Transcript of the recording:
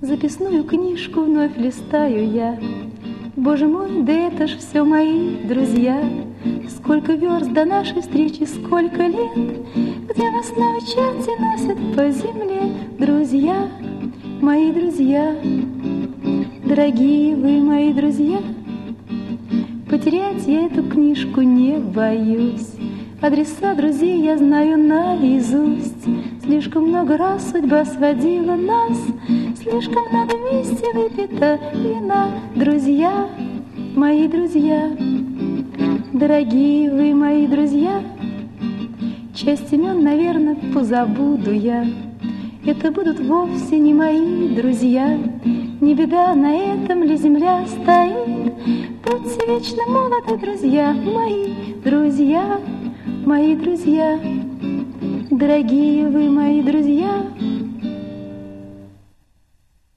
Записную книжку вновь листаю я. Боже мой, да это ж все мои друзья. Сколько верст до нашей встречи, сколько лет, где нас на черти носят по земле. Друзья, мои друзья, дорогие вы мои друзья, потерять я эту книжку не боюсь. Адреса друзей я знаю наизусть. Слишком много раз судьба сводила нас, слишком много вместе выпито вина. Друзья, мои друзья, дорогие вы мои друзья, часть имен, наверное, позабуду я. Это будут вовсе не мои друзья. Не беда, на этом ли земля стоит. Будьте вечно молоды, друзья, мои друзья, мои друзья, дорогие вы мои друзья.